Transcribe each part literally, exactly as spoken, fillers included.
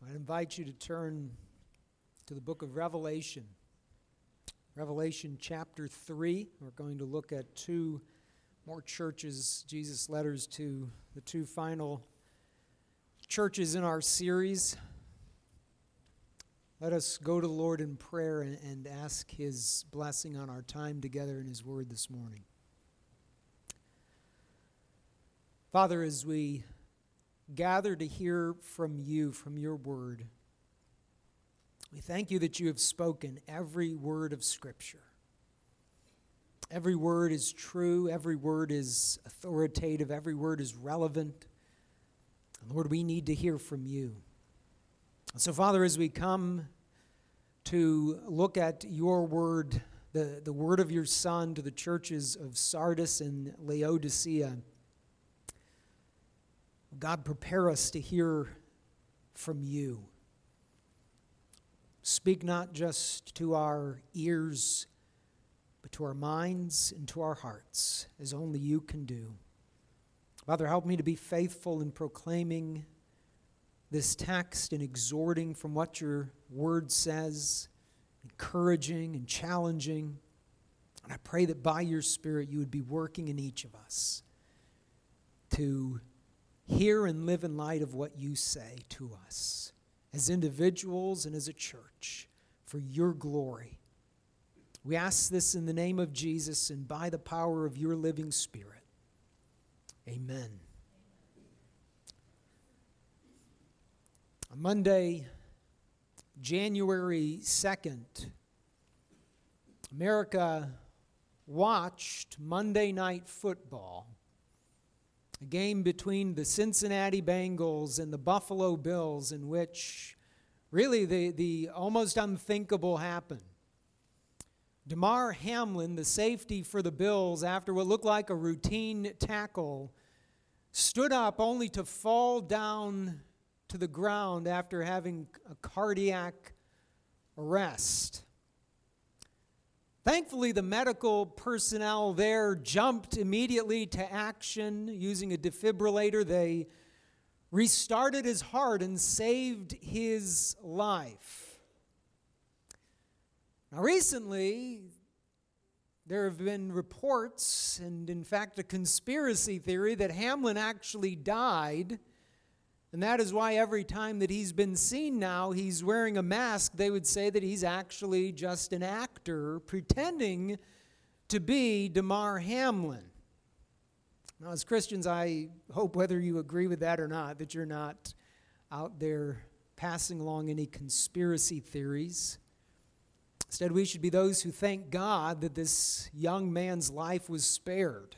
I invite you to turn to the book of Revelation. Revelation chapter three. We're going to look at two more churches, Jesus' letters to the two final churches in our series. Let us go to the Lord in prayer and, and ask His blessing on our time together in His Word this morning. Father, as we gather to hear from you, from your word, we thank you that you have spoken every word of Scripture. Every word is true, every word is authoritative, every word is relevant. And Lord, we need to hear from you. And so, Father, as we come to look at your word, the, the word of your Son to the churches of Sardis and Laodicea, God, prepare us to hear from you. Speak not just to our ears, but to our minds and to our hearts, as only you can do. Father, help me to be faithful in proclaiming this text and exhorting from what your word says, encouraging and challenging. And I pray that by your Spirit you would be working in each of us to hear and live in light of what you say to us as individuals and as a church for your glory. We ask this in the name of Jesus and by the power of your living Spirit. Amen. On Monday, January second, America watched Monday Night Football, a game between the Cincinnati Bengals and the Buffalo Bills in which really the, the almost unthinkable happened. Damar Hamlin, the safety for the Bills, after what looked like a routine tackle, stood up only to fall down to the ground after having a cardiac arrest. Thankfully, the medical personnel there jumped immediately to action using a defibrillator. They restarted his heart and saved his life. Now, recently, there have been reports, and in fact, a conspiracy theory that Hamlin actually died. And that is why every time that he's been seen now, he's wearing a mask. They would say that he's actually just an actor pretending to be Damar Hamlin. Now, as Christians, I hope whether you agree with that or not, that you're not out there passing along any conspiracy theories. Instead, we should be those who thank God that this young man's life was spared.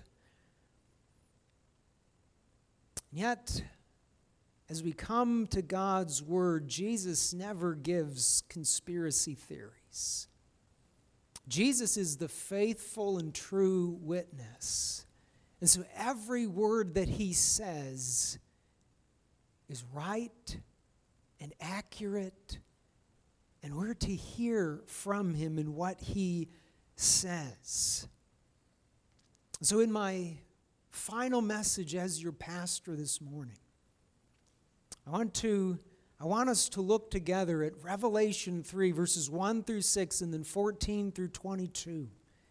Yet, as we come to God's word, Jesus never gives conspiracy theories. Jesus is the faithful and true witness. And so every word that he says is right and accurate, and we're to hear from him in what he says. So in my final message as your pastor this morning, I want to I want us to look together at Revelation three, verses one through six, and then fourteen through twenty-two.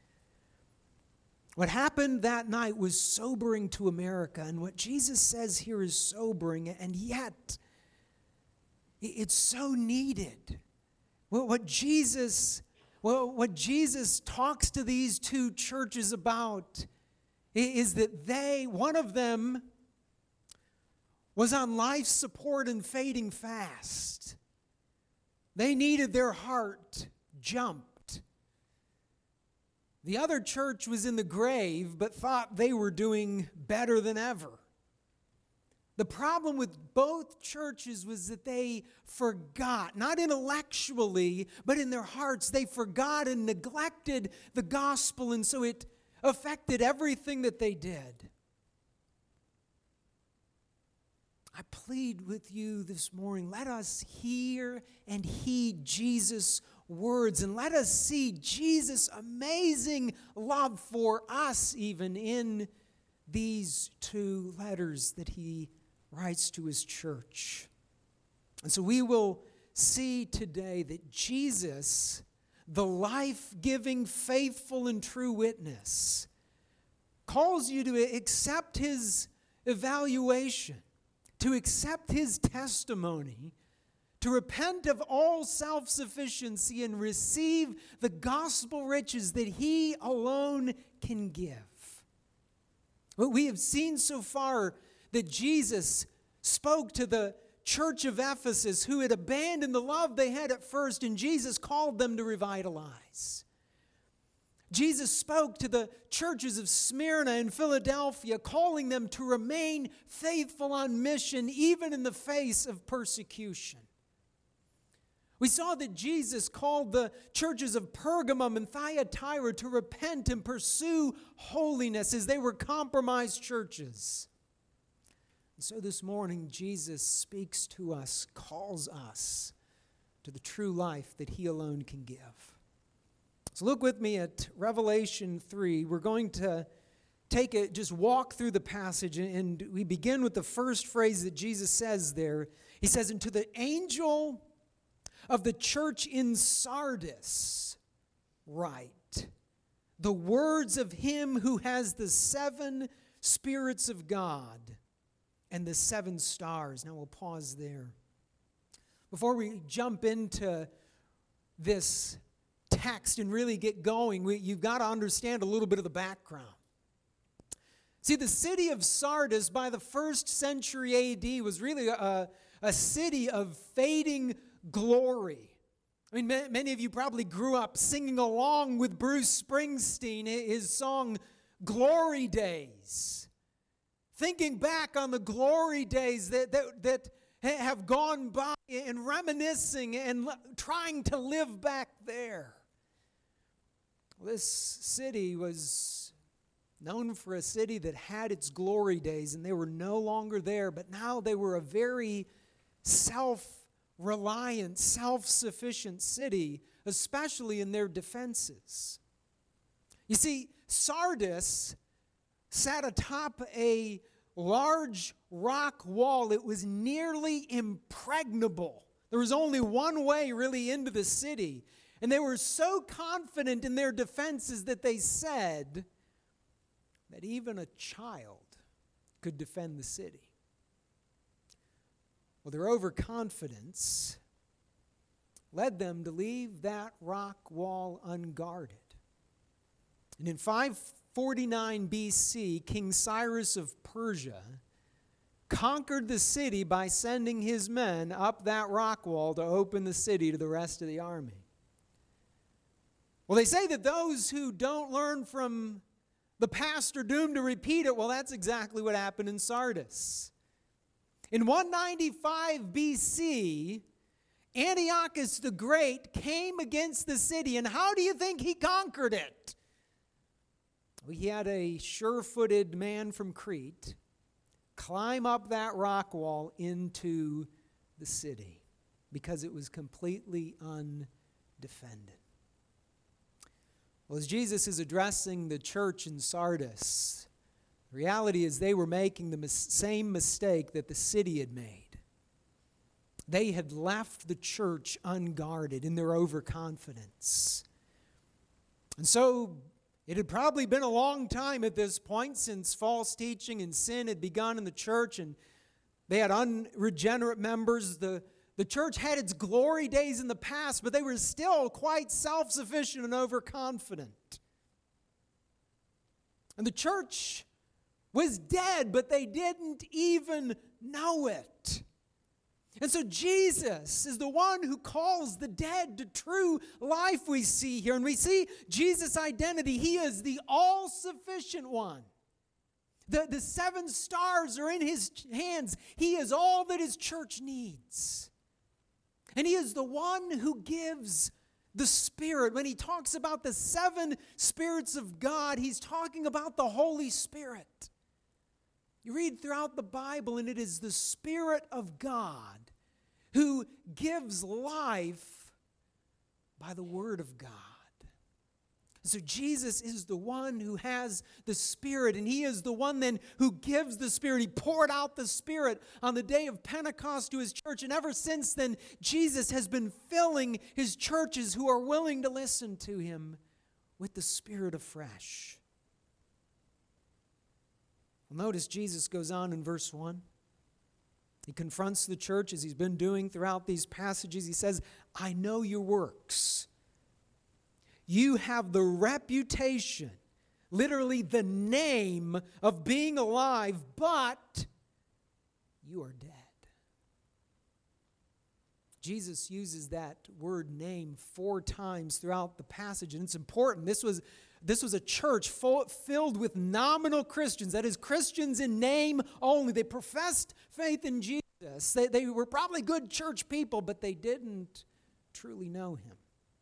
What happened that night was sobering to America, and what Jesus says here is sobering, and yet it's so needed. What Jesus, what Jesus talks to these two churches about is that they, one of them, was on life support and fading fast. They needed their heart jumped. The other church was in the grave, but thought they were doing better than ever. The problem with both churches was that they forgot, not intellectually, but in their hearts, they forgot and neglected the gospel, and so it affected everything that they did. I plead with you this morning, let us hear and heed Jesus' words, and let us see Jesus' amazing love for us even in these two letters that he writes to his church. And so we will see today that Jesus, the life-giving, faithful, and true witness, calls you to accept his evaluation, to accept his testimony, to repent of all self-sufficiency and receive the gospel riches that he alone can give. What we have seen so far that Jesus spoke to the church of Ephesus who had abandoned the love they had at first, and Jesus called them to revitalize. Jesus spoke to the churches of Smyrna and Philadelphia, calling them to remain faithful on mission even in the face of persecution. We saw that Jesus called the churches of Pergamum and Thyatira to repent and pursue holiness as they were compromised churches. And so this morning, Jesus speaks to us, calls us to the true life that he alone can give. So look with me at Revelation three. We're going to take it, just walk through the passage, and we begin with the first phrase that Jesus says there. He says, "And to the angel of the church in Sardis, write the words of him who has the seven spirits of God and the seven stars." Now we'll pause there. Before we jump into this text and really get going, we, you've got to understand a little bit of the background. See, the city of Sardis by the first century A D was really a, a city of fading glory. I mean, many of you probably grew up singing along with Bruce Springsteen, his song, Glory Days. Thinking back on the glory days that, that, that have gone by and reminiscing and trying to live back there. Well, this city was known for a city that had its glory days, and they were no longer there, but now they were a very self-reliant, self-sufficient city, especially in their defenses. You see, Sardis sat atop a large rock wall. It was nearly impregnable. There was only one way really into the city. And they were so confident in their defenses that they said that even a child could defend the city. Well, their overconfidence led them to leave that rock wall unguarded. And in five forty-nine B C, King Cyrus of Persia conquered the city by sending his men up that rock wall to open the city to the rest of the army. Well, they say that those who don't learn from the past are doomed to repeat it. Well, that's exactly what happened in Sardis. In one ninety-five B C, Antiochus the Great came against the city, and how do you think he conquered it? Well, he had a sure-footed man from Crete climb up that rock wall into the city because it was completely undefended. Well, as Jesus is addressing the church in Sardis, the reality is they were making the mis- same mistake that the city had made. They had left the church unguarded in their overconfidence. And so it had probably been a long time at this point since false teaching and sin had begun in the church, and they had unregenerate members. The The church had its glory days in the past, but they were still quite self-sufficient and overconfident. And the church was dead, but they didn't even know it. And so Jesus is the one who calls the dead to true life, we see here. And we see Jesus' identity. He is the all-sufficient one. The, the seven stars are in his hands. He is all that his church needs. And he is the one who gives the Spirit. When he talks about the seven spirits of God, he's talking about the Holy Spirit. You read throughout the Bible, and it is the Spirit of God who gives life by the Word of God. So Jesus is the one who has the Spirit, and he is the one then who gives the Spirit. He poured out the Spirit on the day of Pentecost to his church, and ever since then, Jesus has been filling his churches who are willing to listen to him with the Spirit afresh. Well, notice Jesus goes on in verse one. He confronts the church as he's been doing throughout these passages. He says, I know your works. You have the reputation, literally the name of being alive, but you are dead. Jesus uses that word name four times throughout the passage, and it's important. This was, this was a church full, filled with nominal Christians, that is, Christians in name only. They professed faith in Jesus. They, they were probably good church people, but they didn't truly know him.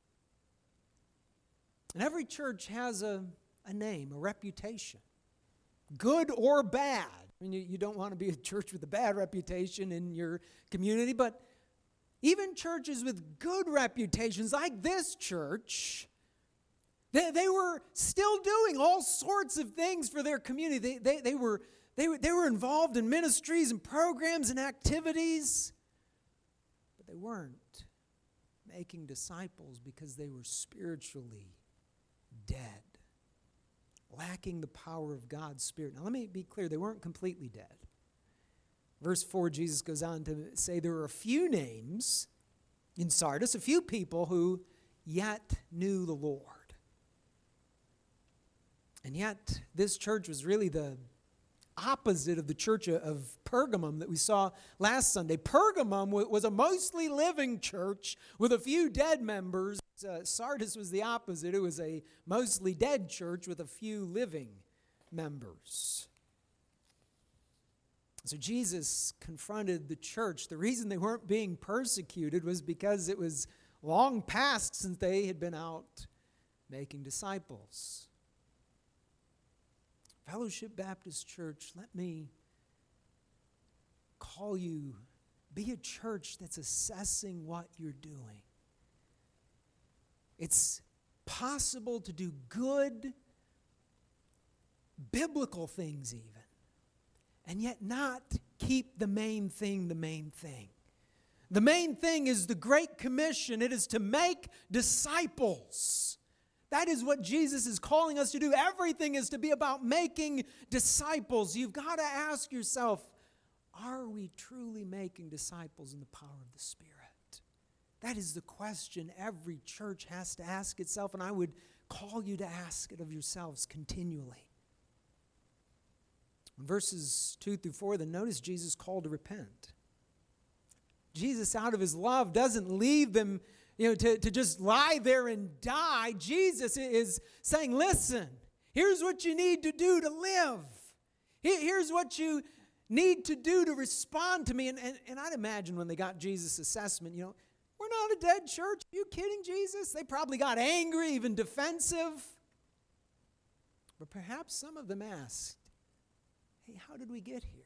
And every church has a, a name, a reputation, good or bad. I mean, you, you don't want to be a church with a bad reputation in your community, but even churches with good reputations, like this church, they, they were still doing all sorts of things for their community. They, they, they, were, they, were, they were involved in ministries and programs and activities, but they weren't making disciples because they were spiritually dead, lacking the power of God's Spirit. Now let me be clear, they weren't completely dead. Verse four, Jesus goes on to say there were a few names in Sardis, a few people who yet knew the Lord. And yet this church was really the opposite of the church of Pergamum that we saw last Sunday. Pergamum was a mostly living church with a few dead members. Uh, Sardis was the opposite. It was a mostly dead church with a few living members. So Jesus confronted the church. The reason they weren't being persecuted was because it was long past since they had been out making disciples. Fellowship Baptist Church, let me call you, be a church that's assessing what you're doing. It's possible to do good, biblical things even, and yet not keep the main thing the main thing. The main thing is the Great Commission. It is to make disciples. That is what Jesus is calling us to do. Everything is to be about making disciples. You've got to ask yourself, are we truly making disciples in the power of the Spirit? That is the question every church has to ask itself, and I would call you to ask it of yourselves continually. In verses two through four, then notice Jesus' call to repent. Jesus, out of his love, doesn't leave them, you know, to, to just lie there and die. Jesus is saying, listen, here's what you need to do to live. Here's what you need to do to respond to me. And, and, and I'd imagine when they got Jesus' assessment, you know, we're not a dead church. Are you kidding, Jesus? They probably got angry, even defensive. But perhaps some of them asked, hey, how did we get here?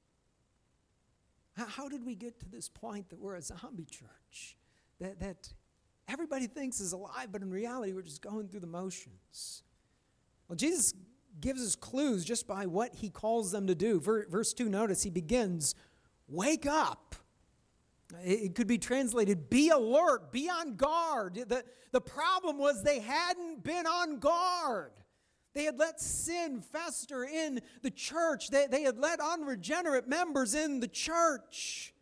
How, how did we get to this point that we're a zombie church? That, that everybody thinks is alive, but in reality we're just going through the motions. Well, Jesus gives us clues just by what he calls them to do. Verse two, notice he begins, wake up. It could be translated, be alert, be on guard. The, the problem was they hadn't been on guard. They had let sin fester in the church. They, they had let unregenerate members in the church.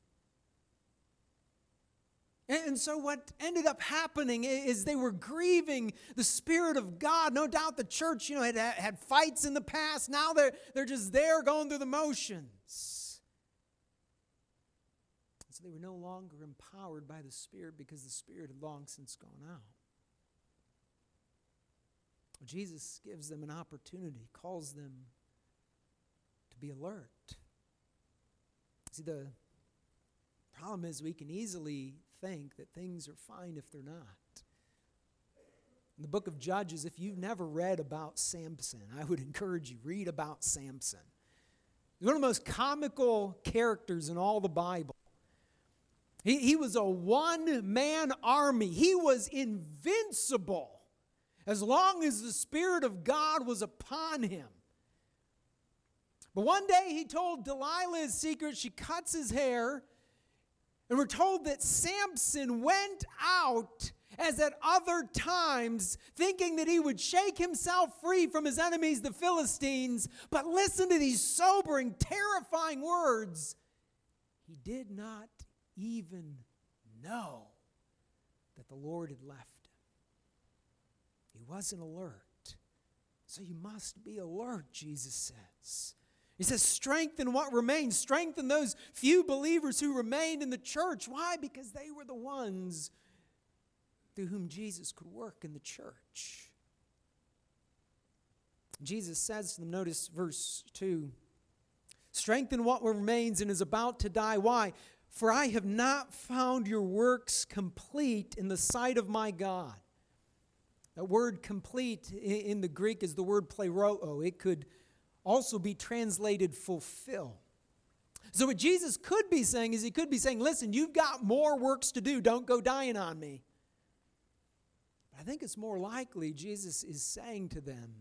And, and so what ended up happening is they were grieving the Spirit of God. No doubt the church, you know, had had fights in the past. Now they're, they're just there going through the motions. So they were no longer empowered by the Spirit because the Spirit had long since gone out. Well, Jesus gives them an opportunity, calls them to be alert. See, the problem is we can easily think that things are fine if they're not. In the book of Judges, if you've never read about Samson, I would encourage you, read about Samson. He's one of the most comical characters in all the Bible. He, he was a one-man army. He was invincible. as long as the Spirit of God was upon him. But one day he told Delilah his secret. She cuts his hair. And we're told that Samson went out as at other times, thinking that he would shake himself free from his enemies, the Philistines. But listen to these sobering, terrifying words. He did not even know that the Lord had left him. He wasn't alert. So you must be alert, Jesus says. He says, strengthen what remains. Strengthen those few believers who remained in the church. Why? Because they were the ones through whom Jesus could work in the church. Jesus says to them, notice verse two, strengthen what remains and is about to die. Why? For I have not found your works complete in the sight of my God. That word complete in the Greek is the word pleroo. It could also be translated fulfill. So what Jesus could be saying is he could be saying, listen, you've got more works to do. Don't go dying on me. But I think it's more likely Jesus is saying to them,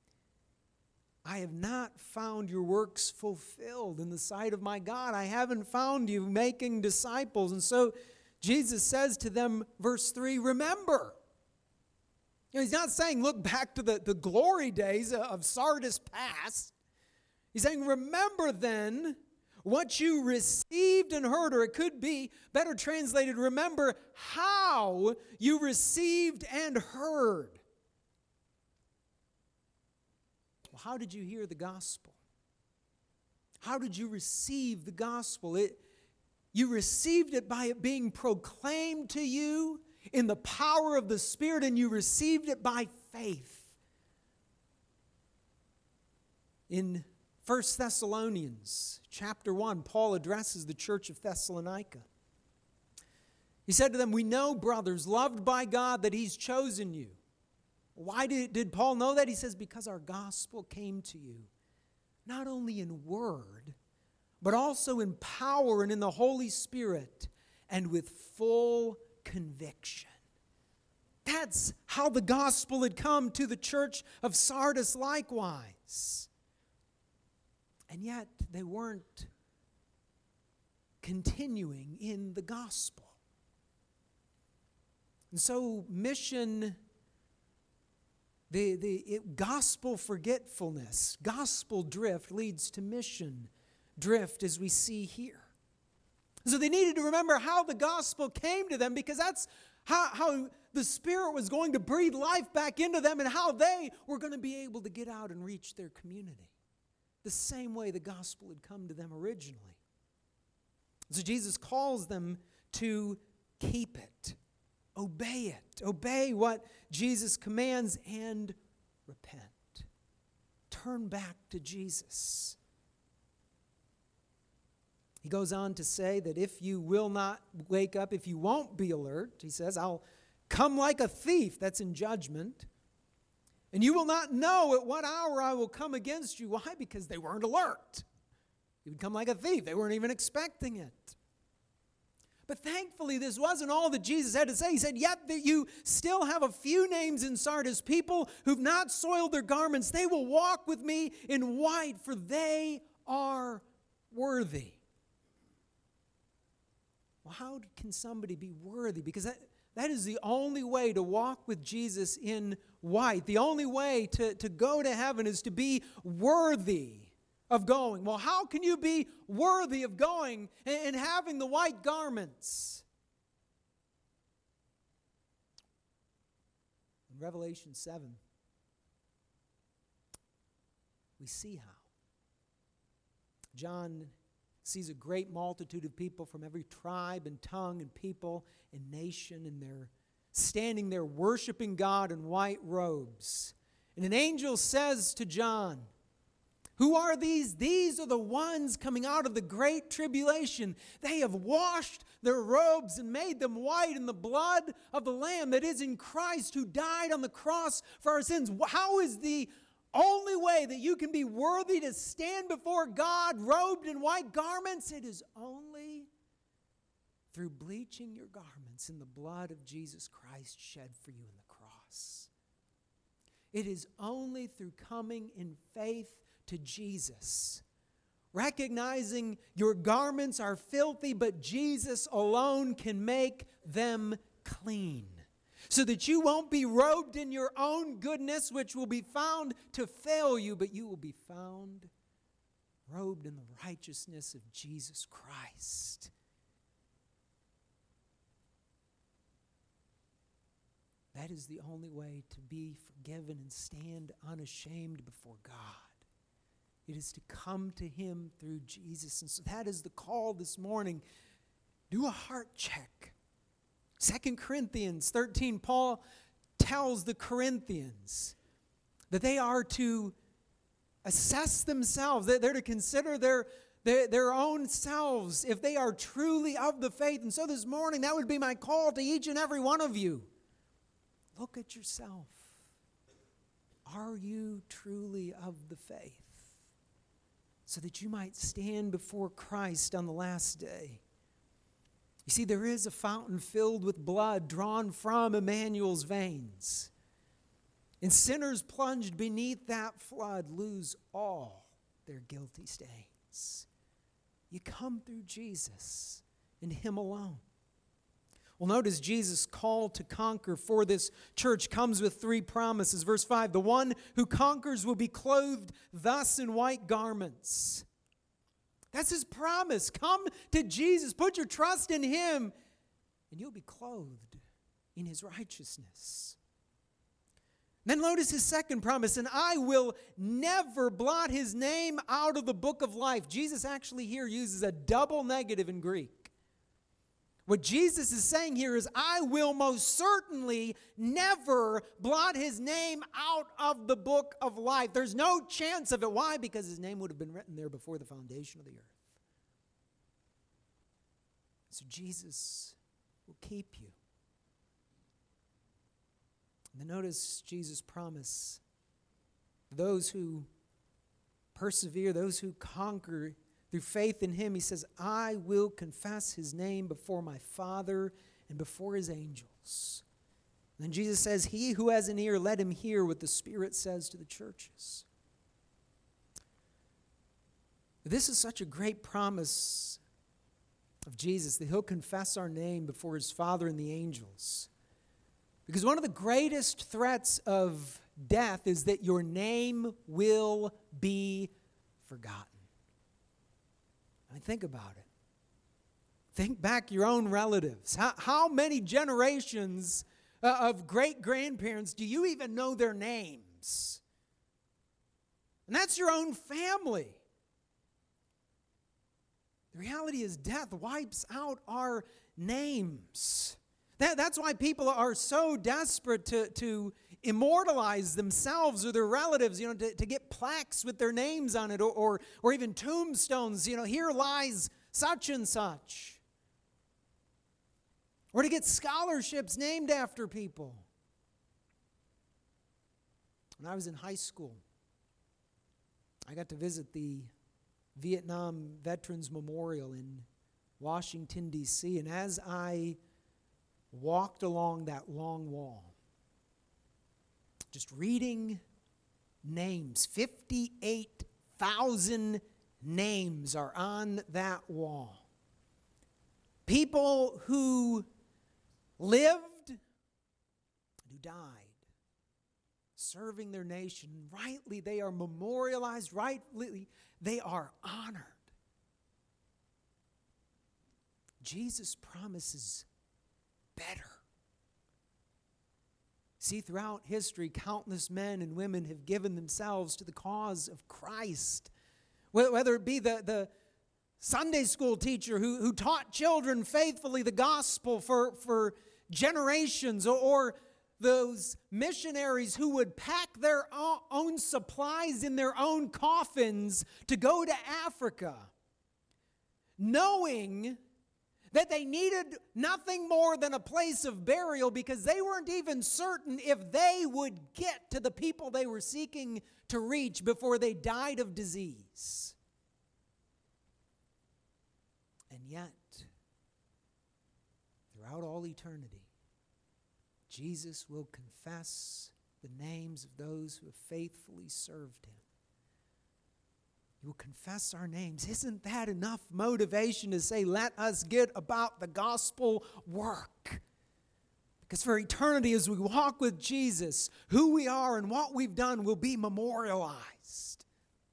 I have not found your works fulfilled in the sight of my God. I haven't found you making disciples. And so Jesus says to them, verse three, remember. You know, he's not saying look back to the, the glory days of Sardis past. He's saying remember then what you received and heard, or it could be better translated, remember how you received and heard. Well, how did you hear the gospel? How did you receive the gospel? It, you received it by it being proclaimed to you in the power of the Spirit, and you received it by faith. In First Thessalonians chapter one, Paul addresses the church of Thessalonica. He said to them, we know, brothers, loved by God, that He's chosen you. Why did, did Paul know that? He says, because our gospel came to you, not only in word, but also in power and in the Holy Spirit, and with full conviction. That's how the gospel had come to the church of Sardis likewise. And yet they weren't continuing in the gospel. And so mission, the, the it, gospel forgetfulness, gospel drift leads to mission drift, as we see here. So they needed to remember how the gospel came to them, because that's how, how the Spirit was going to breathe life back into them, and how they were going to be able to get out and reach their community the same way the gospel had come to them originally. So Jesus calls them to keep it, obey it, obey what Jesus commands, and repent. Turn back to Jesus. He goes on to say that if you will not wake up, if you won't be alert, he says, I'll come like a thief, that's in judgment, and you will not know at what hour I will come against you. Why? Because they weren't alert. He would come like a thief. They weren't even expecting it. But thankfully, this wasn't all that Jesus had to say. He said, yet that you still have a few names in Sardis, people who've not soiled their garments. They will walk with me in white, for they are worthy. Well, how can somebody be worthy? Because that, that is the only way to walk with Jesus in white. The only way to, to go to heaven is to be worthy of going. Well, how can you be worthy of going and, and having the white garments? In Revelation seven, we see how. John sees a great multitude of people from every tribe and tongue and people and nation, and they're standing there worshiping God in white robes. And an angel says to John, who are these? These are the ones coming out of the great tribulation. They have washed their robes and made them white in the blood of the Lamb that is in Christ, who died on the cross for our sins. How is the only way that you can be worthy to stand before God robed in white garments? It is only through bleaching your garments in the blood of Jesus Christ shed for you in the cross. It is only through coming in faith to Jesus, recognizing your garments are filthy, but Jesus alone can make them clean, so that you won't be robed in your own goodness, which will be found to fail you, but you will be found robed in the righteousness of Jesus Christ. That is the only way to be forgiven and stand unashamed before God. It is to come to Him through Jesus. And so that is the call this morning. Do a heart check. Second Corinthians thirteen, Paul tells the Corinthians that they are to assess themselves. They're to consider their, their, their own selves if they are truly of the faith. And so this morning, that would be my call to each and every one of you. Look at yourself. Are you truly of the faith? So that you might stand before Christ on the last day. You see, there is a fountain filled with blood drawn from Emmanuel's veins. And sinners plunged beneath that flood lose all their guilty stains. You come through Jesus and Him alone. Well, notice Jesus' call to conquer for this church comes with three promises. Verse five, the one who conquers will be clothed thus in white garments. That's His promise. Come to Jesus, put your trust in Him, and you'll be clothed in His righteousness. Then notice His second promise, and I will never blot His name out of the book of life. Jesus actually here uses a double negative in Greek. What Jesus is saying here is, I will most certainly never blot His name out of the book of life. There's no chance of it. Why? Because His name would have been written there before the foundation of the earth. So Jesus will keep you. And then notice Jesus' promise. Those who persevere, those who conquer through faith in Him, He says, I will confess His name before my Father and before His angels. And then Jesus says, he who has an ear, let him hear what the Spirit says to the churches. This is such a great promise of Jesus, that He'll confess our name before His Father and the angels. Because one of the greatest threats of death is that your name will be forgotten. I mean, think about it. Think back your own relatives. How, how many generations uh, of great-grandparents do you even know their names? And that's your own family. The reality is death wipes out our names. That, that's why people are so desperate to, to immortalize themselves or their relatives, you know, to, to get plaques with their names on it, or, or, or even tombstones, you know, here lies such and such. Or to get scholarships named after people. When I was in high school, I got to visit the Vietnam Veterans Memorial in Washington, D C, and as I walked along that long wall, just reading names, fifty-eight thousand names are on that wall. People who lived and who died, serving their nation. Rightly, they are memorialized. Rightly, they are honored. Jesus promises better. See, throughout history, countless men and women have given themselves to the cause of Christ. Whether it be the, the Sunday school teacher who, who taught children faithfully the gospel for, for generations, or, or those missionaries who would pack their own supplies in their own coffins to go to Africa, knowing that they needed nothing more than a place of burial, because they weren't even certain if they would get to the people they were seeking to reach before they died of disease. And yet, throughout all eternity, Jesus will confess the names of those who have faithfully served him. You will confess our names. Isn't that enough motivation to say, let us get about the gospel work? Because for eternity, as we walk with Jesus, who we are and what we've done will be memorialized.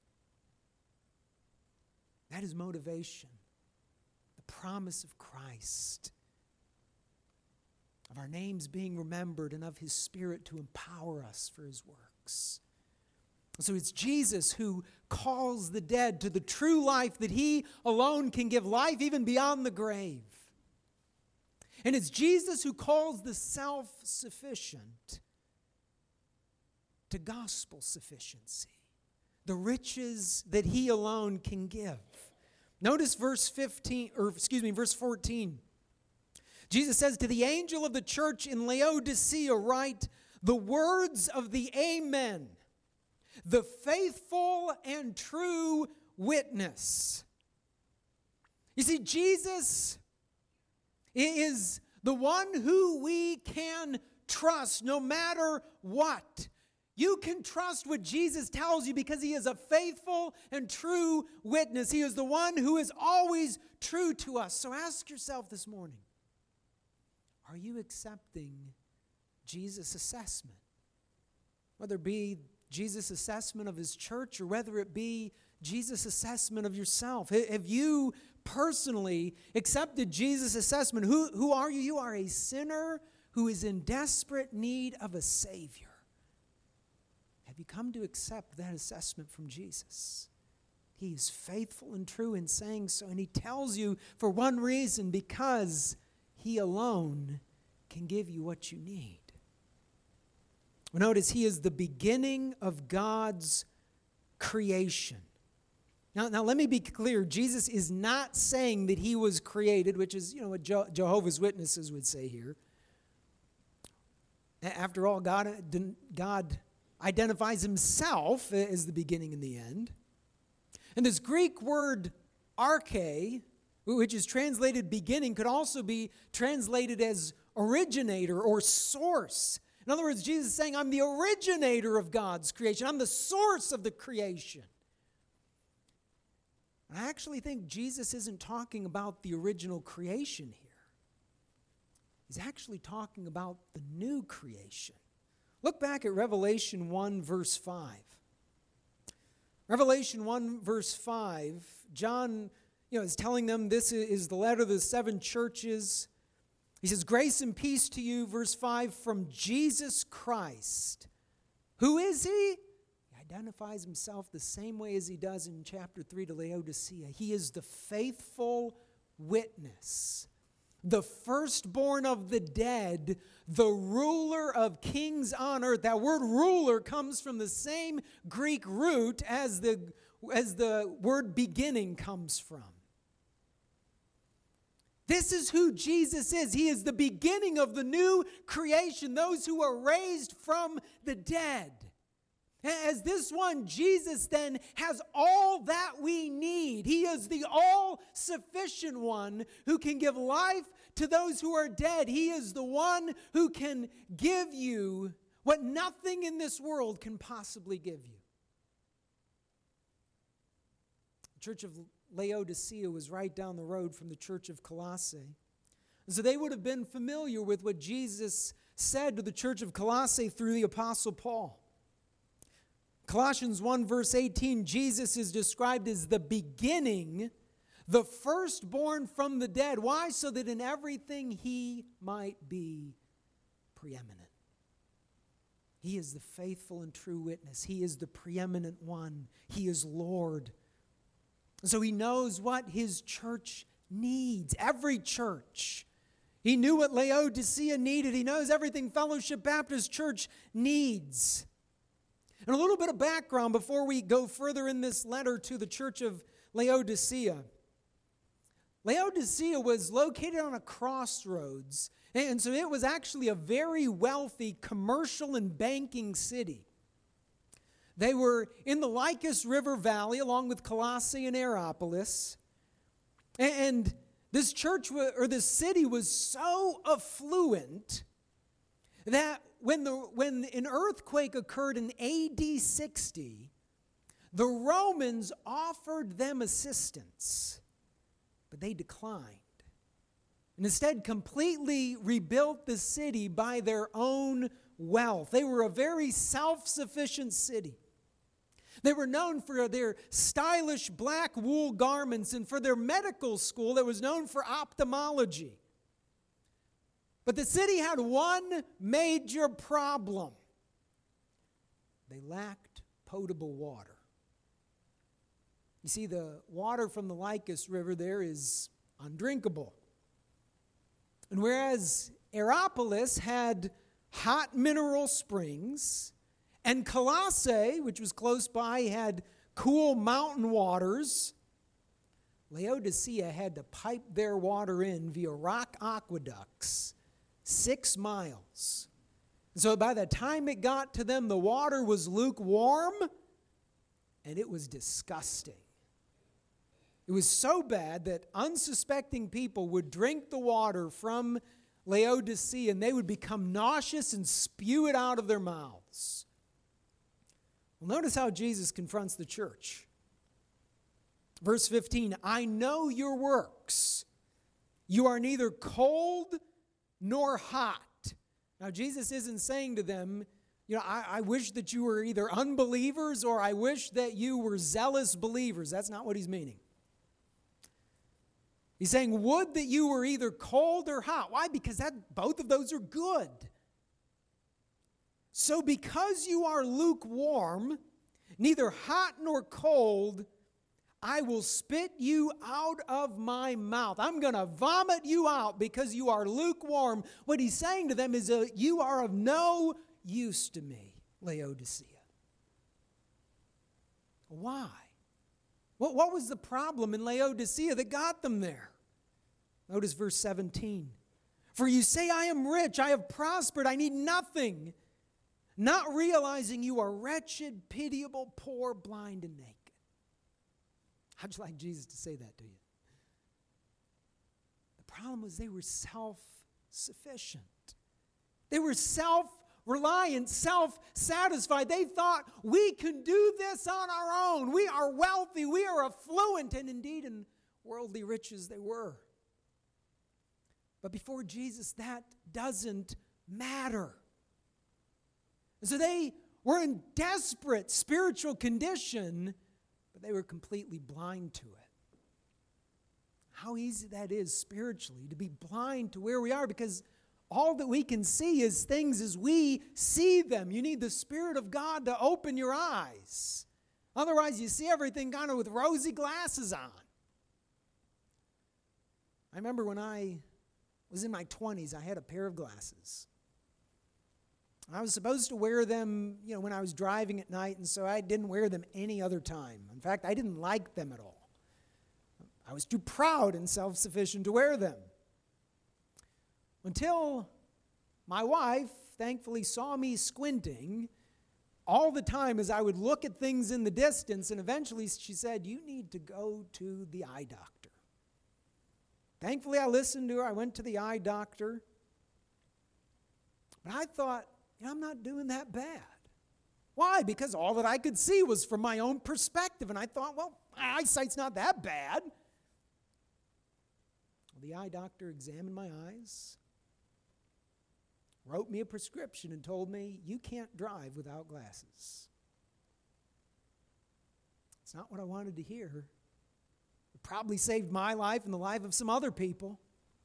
That is motivation. The promise of Christ, of our names being remembered and of his Spirit to empower us for his works. So it's Jesus who calls the dead to the true life that he alone can give, life even beyond the grave. And it's Jesus who calls the self-sufficient to gospel sufficiency, the riches that he alone can give. Notice verse fifteen, or excuse me, verse fourteen. Jesus says, to the angel of the church in Laodicea write, the words of the Amen, the faithful and true witness. You see, Jesus is the one who we can trust no matter what. You can trust what Jesus tells you because he is a faithful and true witness. He is the one who is always true to us. So ask yourself this morning, are you accepting Jesus' assessment? Whether it be Jesus' assessment of his church or whether it be Jesus' assessment of yourself. Have you personally accepted Jesus' assessment? Who, who are you? You are a sinner who is in desperate need of a Savior. Have you come to accept that assessment from Jesus? He is faithful and true in saying so, and he tells you for one reason, because he alone can give you what you need. Notice he is the beginning of God's creation. Now, now let me be clear. Jesus is not saying that he was created, which is, you know, what Je- Jehovah's Witnesses would say here. After all, God, God identifies himself as the beginning and the end. And this Greek word arche, which is translated beginning, could also be translated as originator or source. In other words, Jesus is saying, I'm the originator of God's creation. I'm the source of the creation. I actually think Jesus isn't talking about the original creation here. He's actually talking about the new creation. Look back at Revelation one, verse five. Revelation one, verse five, John, you know, is telling them this is the letter of the seven churches. He says, grace and peace to you, verse five, from Jesus Christ. Who is he? He identifies himself the same way as he does in chapter three to Laodicea. He is the faithful witness, the firstborn of the dead, the ruler of kings on earth. That word ruler comes from the same Greek root as the, as the word beginning comes from. This is who Jesus is. He is the beginning of the new creation, those who are raised from the dead. As this one, Jesus then has all that we need. He is the all-sufficient one who can give life to those who are dead. He is the one who can give you what nothing in this world can possibly give you. The Church of Laodicea was right down the road from the Church of Colossae. So they would have been familiar with what Jesus said to the Church of Colossae through the Apostle Paul. Colossians one, verse eighteen, Jesus is described as the beginning, the firstborn from the dead. Why? So that in everything he might be preeminent. He is the faithful and true witness. He is the preeminent one. He is Lord. So he knows what his church needs, every church. He knew what Laodicea needed. He knows everything Fellowship Baptist Church needs. And a little bit of background before we go further in this letter to the church of Laodicea. Laodicea was located on a crossroads, and so it was actually a very wealthy commercial and banking city. They were in the Lycus River Valley along with Colossae and Hierapolis. And this church, or this city was so affluent that when, the, when an earthquake occurred in A D sixty, the Romans offered them assistance, but they declined. And instead completely rebuilt the city by their own wealth. They were a very self-sufficient city. They were known for their stylish black wool garments and for their medical school that was known for ophthalmology. But the city had one major problem. They lacked potable water. You see, the water from the Lycus River there is undrinkable. And whereas Hierapolis had hot mineral springs, and Colossae, which was close by, had cool mountain waters, Laodicea had to pipe their water in via rock aqueducts six miles. And so by the time it got to them, the water was lukewarm, and it was disgusting. It was so bad that unsuspecting people would drink the water from Laodicea and they would become nauseous and spew it out of their mouths. Well, notice how Jesus confronts the church. Verse fifteen, I know your works. You are neither cold nor hot. Now, Jesus isn't saying to them, you know, I, I wish that you were either unbelievers or I wish that you were zealous believers. That's not what he's meaning. He's saying, would that you were either cold or hot. Why? Because that both of those are good. So because you are lukewarm, neither hot nor cold, I will spit you out of my mouth. I'm going to vomit you out because you are lukewarm. What he's saying to them is, uh, you are of no use to me, Laodicea. Why? What, what was the problem in Laodicea that got them there? Notice verse seventeen. For you say, I am rich, I have prospered, I need nothing, not realizing you are wretched, pitiable, poor, blind, and naked. How'd you like Jesus to say that to you? The problem was they were self-sufficient. They were self-reliant, self-satisfied. They thought, we can do this on our own. We are wealthy, we are affluent, and indeed in worldly riches they were. But before Jesus, that doesn't matter. And so they were in desperate spiritual condition, but they were completely blind to it. How easy that is spiritually to be blind to where we are, because all that we can see is things as we see them. You need the Spirit of God to open your eyes. Otherwise, you see everything kind of with rosy glasses on. I remember when I was in my twenties, I had a pair of glasses. I was supposed to wear them, you know, when I was driving at night, and so I didn't wear them any other time. In fact, I didn't like them at all. I was too proud and self-sufficient to wear them. Until my wife thankfully saw me squinting all the time as I would look at things in the distance, and eventually she said, you need to go to the eye doctor. Thankfully, I listened to her. I went to the eye doctor. But I thought, you know, I'm not doing that bad. Why? Because all that I could see was from my own perspective. And I thought, well, my eyesight's not that bad. Well, the eye doctor examined my eyes, wrote me a prescription, and told me, you can't drive without glasses. It's not what I wanted to hear. It probably saved my life and the life of some other people.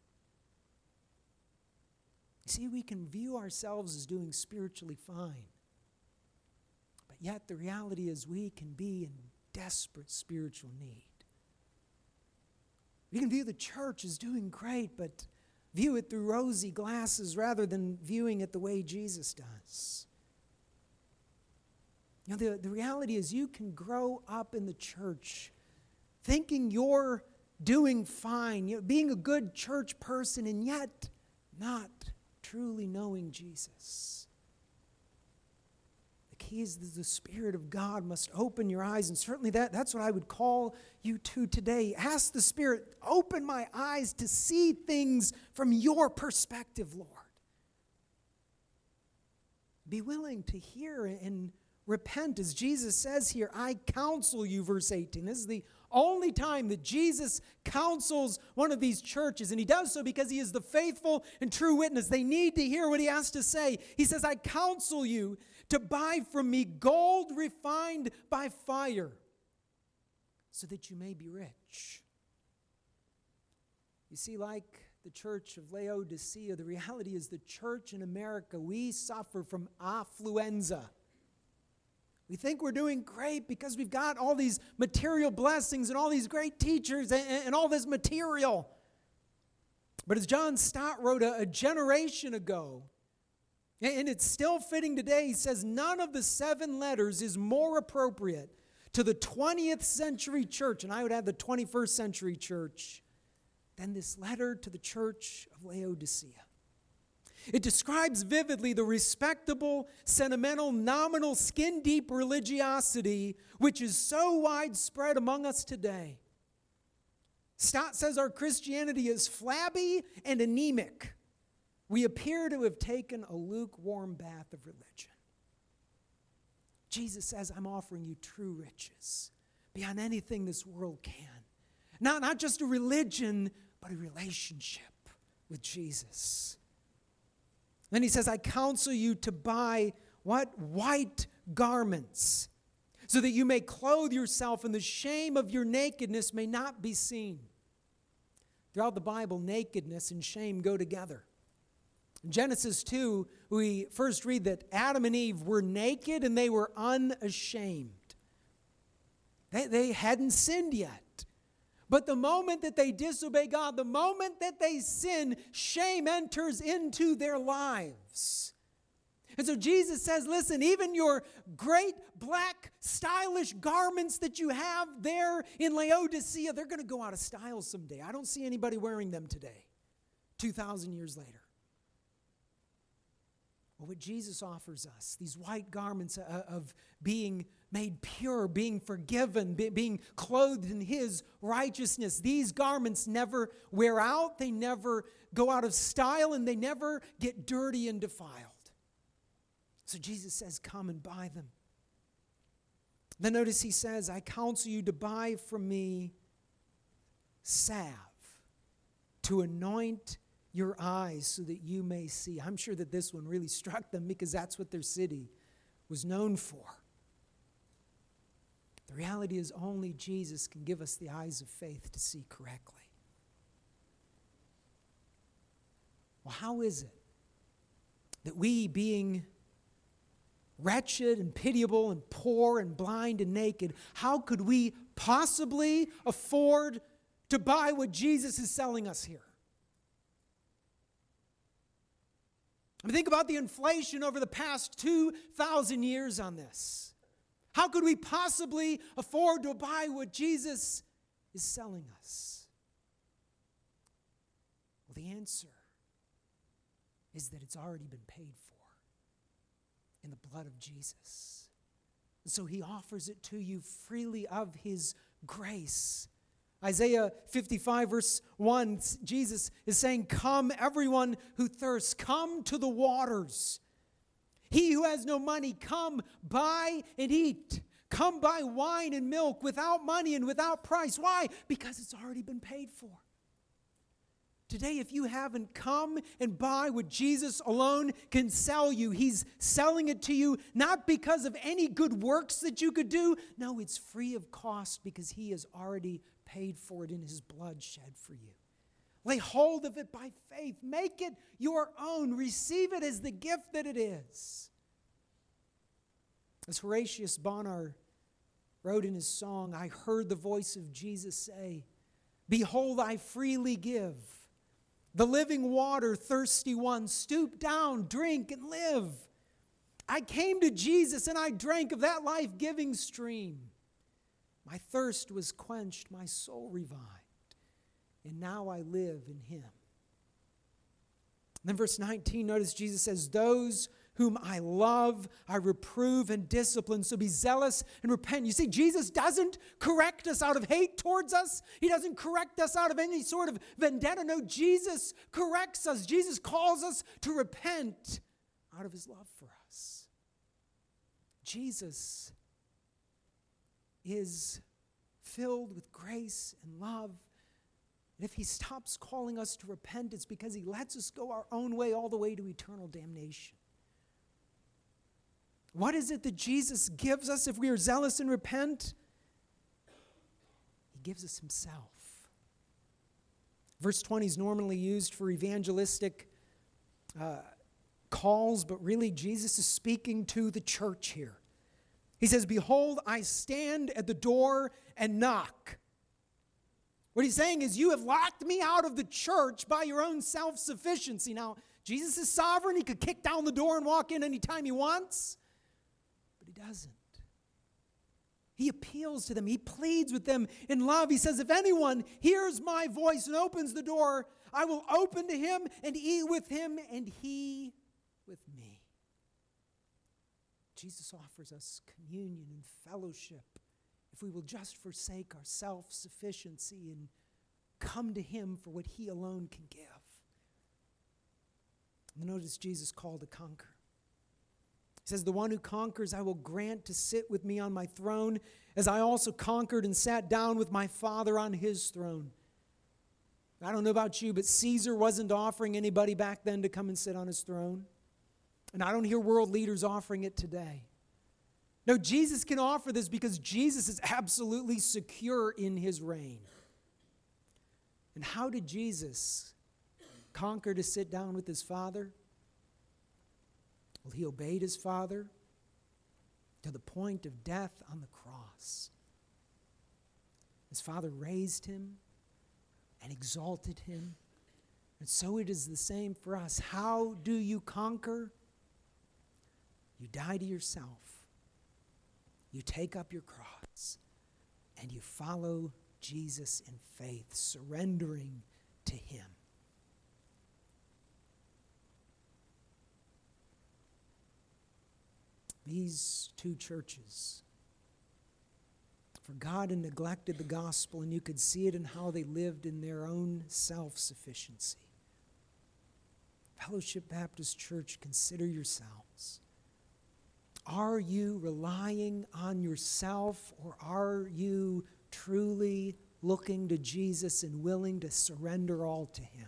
You see, we can view ourselves as doing spiritually fine. But yet the reality is we can be in desperate spiritual need. We can view the church as doing great, but view it through rosy glasses rather than viewing it the way Jesus does. You know, the, the reality is you can grow up in the church thinking you're doing fine, you know, being a good church person, and yet not truly knowing Jesus. The key is that the Spirit of God must open your eyes, and certainly that, that's what I would call you to today. Ask the Spirit, open my eyes to see things from your perspective, Lord. Be willing to hear and repent. As Jesus says here, I counsel you, verse eighteen. This is the only time that Jesus counsels one of these churches, and he does so because he is the faithful and true witness. They need to hear what he has to say. He says, I counsel you to buy from me gold refined by fire, so that you may be rich. You see, like the church of Laodicea, the reality is the church in America, we suffer from affluenza. We think we're doing great because we've got all these material blessings and all these great teachers and, and all this material. But as John Stott wrote a, a generation ago, and it's still fitting today, he says, none of the seven letters is more appropriate to the twentieth century church, and I would add the twenty-first century church, than this letter to the church of Laodicea. It describes vividly the respectable, sentimental, nominal, skin-deep religiosity which is so widespread among us today. Stott says our Christianity is flabby and anemic. We appear to have taken a lukewarm bath of religion. Jesus says, I'm offering you true riches beyond anything this world can. Not, not just a religion, but a relationship with Jesus. Then he says, I counsel you to buy what? White garments, so that you may clothe yourself and the shame of your nakedness may not be seen. Throughout the Bible, nakedness and shame go together. In Genesis two, we first read that Adam and Eve were naked and they were unashamed. They, they hadn't sinned yet. But the moment that they disobey God, the moment that they sin, shame enters into their lives. And so Jesus says, listen, even your great black stylish garments that you have there in Laodicea, they're going to go out of style someday. I don't see anybody wearing them today, two thousand years later. Well, what Jesus offers us, these white garments of being made pure, being forgiven, being clothed in His righteousness. These garments never wear out, they never go out of style, and they never get dirty and defiled. So Jesus says, come and buy them. Then notice He says, I counsel you to buy from me salve to anoint your eyes so that you may see. I'm sure that this one really struck them because that's what their city was known for. The reality is only Jesus can give us the eyes of faith to see correctly. Well, how is it that we, being wretched and pitiable and poor and blind and naked, how could we possibly afford to buy what Jesus is selling us here? I mean, think about the inflation over the past two thousand years on this. How could we possibly afford to buy what Jesus is selling us? Well, the answer is that it's already been paid for in the blood of Jesus. And so He offers it to you freely of His grace. Isaiah fifty-five verse one, Jesus is saying, come everyone who thirsts, come to the waters. He who has no money, come buy and eat. Come buy wine and milk without money and without price. Why? Because it's already been paid for. Today, if you haven't come and buy what Jesus alone can sell you, He's selling it to you not because of any good works that you could do. No, it's free of cost because He has already paid for it in His blood shed for you. Lay hold of it by faith. Make it your own. Receive it as the gift that it is. As Horatius Bonar wrote in his song, I heard the voice of Jesus say, behold, I freely give. The living water, thirsty one, stoop down, drink, and live. I came to Jesus and I drank of that life-giving stream. My thirst was quenched, my soul revived, and now I live in Him. And then verse nineteen, notice Jesus says, those whom I love, I reprove and discipline. So be zealous and repent. You see, Jesus doesn't correct us out of hate towards us. He doesn't correct us out of any sort of vendetta. No, Jesus corrects us. Jesus calls us to repent out of his love for us. Jesus is filled with grace and love. And if he stops calling us to repent, it's because he lets us go our own way all the way to eternal damnation. What is it that Jesus gives us if we are zealous and repent? He gives us himself. Verse twenty is normally used for evangelistic uh, calls, but really Jesus is speaking to the church here. He says, "Behold, I stand at the door and knock." What he's saying is, you have locked me out of the church by your own self-sufficiency. Now, Jesus is sovereign. He could kick down the door and walk in anytime he wants, but he doesn't. He appeals to them. He pleads with them in love. He says, if anyone hears my voice and opens the door, I will open to him and eat with him and he with me. Jesus offers us communion and fellowship if we will just forsake our self-sufficiency and come to him for what he alone can give. And notice Jesus called to conquer. He says, the one who conquers I will grant to sit with me on my throne, as I also conquered and sat down with my Father on his throne. I don't know about you, but Caesar wasn't offering anybody back then to come and sit on his throne. And I don't hear world leaders offering it today. No, Jesus can offer this because Jesus is absolutely secure in his reign. And how did Jesus conquer to sit down with his Father? Well, he obeyed his Father to the point of death on the cross. His Father raised him and exalted him. And so it is the same for us. How do you conquer? You die to yourself. You take up your cross and you follow Jesus in faith, surrendering to him. These two churches, for God had neglected the gospel, and you could see it in how they lived in their own self-sufficiency. Fellowship Baptist Church, consider yourselves. Are you relying on yourself, or are you truly looking to Jesus and willing to surrender all to him?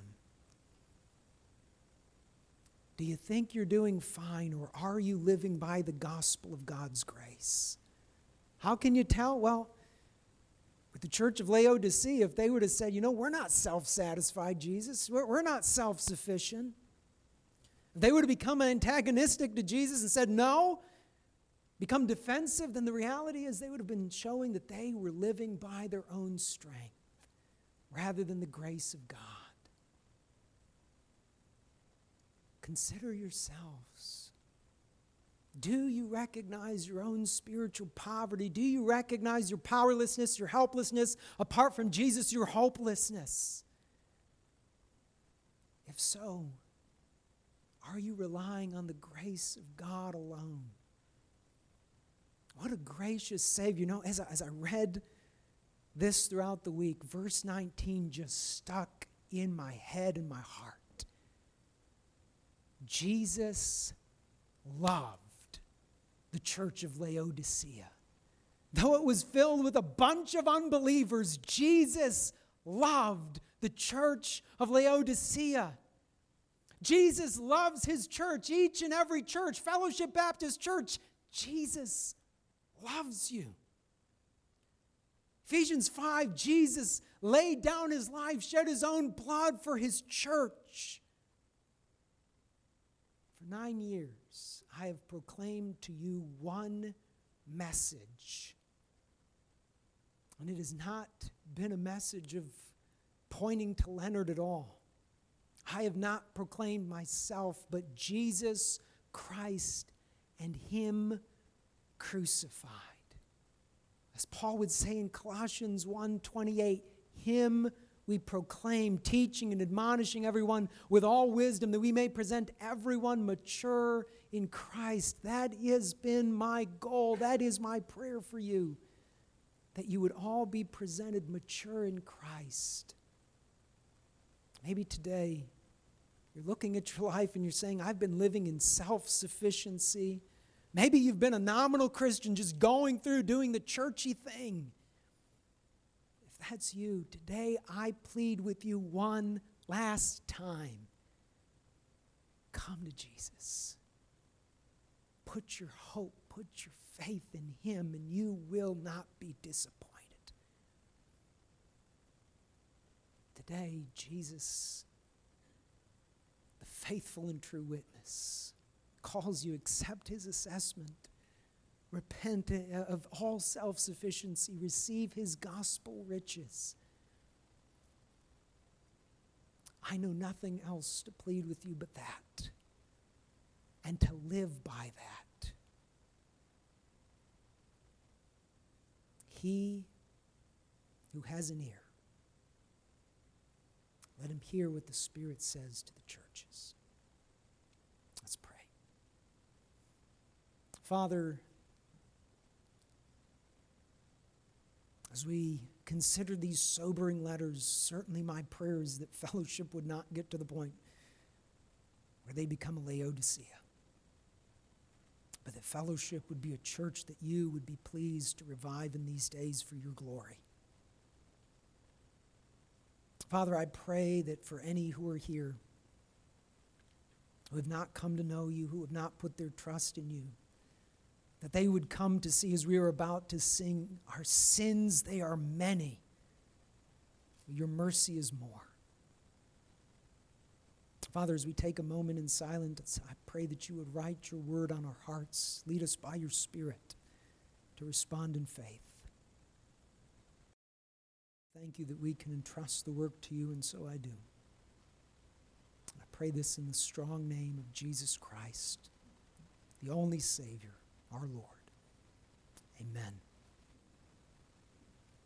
Do you think you're doing fine, or are you living by the gospel of God's grace? How can you tell? Well, with the church of Laodicea, if they would have said, you know, we're not self-satisfied, Jesus. We're, we're not self-sufficient. If they would have become antagonistic to Jesus and said, no, become defensive, then the reality is they would have been showing that they were living by their own strength rather than the grace of God. Consider yourselves. Do you recognize your own spiritual poverty? Do you recognize your powerlessness, your helplessness? Apart from Jesus, your hopelessness? If so, are you relying on the grace of God alone? What a gracious Savior. You know, as I, as I read this throughout the week, verse nineteen just stuck in my head and my heart. Jesus loved the church of Laodicea. Though it was filled with a bunch of unbelievers, Jesus loved the church of Laodicea. Jesus loves his church, each and every church, Fellowship Baptist Church. Jesus loves you. Ephesians five, Jesus laid down his life, shed his own blood for his church. For nine years, I have proclaimed to you one message. And it has not been a message of pointing to Leonard at all. I have not proclaimed myself, but Jesus Christ and him crucified. As Paul would say in Colossians one twenty-eight, him we proclaim, teaching and admonishing everyone with all wisdom, that we may present everyone mature in Christ. That has been my goal. That is my prayer for you, that you would all be presented mature in Christ. Maybe today You're looking at your life and you're saying, I've been living in self-sufficiency. Maybe you've been a nominal Christian just going through doing the churchy thing. If that's you, today I plead with you one last time. Come to Jesus. Put your hope, put your faith in Him, and you will not be disappointed. Today, Jesus, the faithful and true witness, calls you, accept His assessment, repent of all self-sufficiency, receive His gospel riches. I know nothing else to plead with you but that, and to live by that. He who has an ear, let him hear what the Spirit says to the churches. Let's pray. Father, as we consider these sobering letters, certainly my prayer is that fellowship would not get to the point where they become a Laodicea, but that fellowship would be a church that you would be pleased to revive in these days for your glory. Father, I pray that for any who are here who have not come to know you, who have not put their trust in you, that they would come to see, as we are about to sing, our sins, they are many. Your mercy is more. Father, as we take a moment in silence, I pray that you would write your word on our hearts. Lead us by your Spirit to respond in faith. Thank you that we can entrust the work to you, and so I do. I pray this in the strong name of Jesus Christ, the only Savior, our Lord. Amen.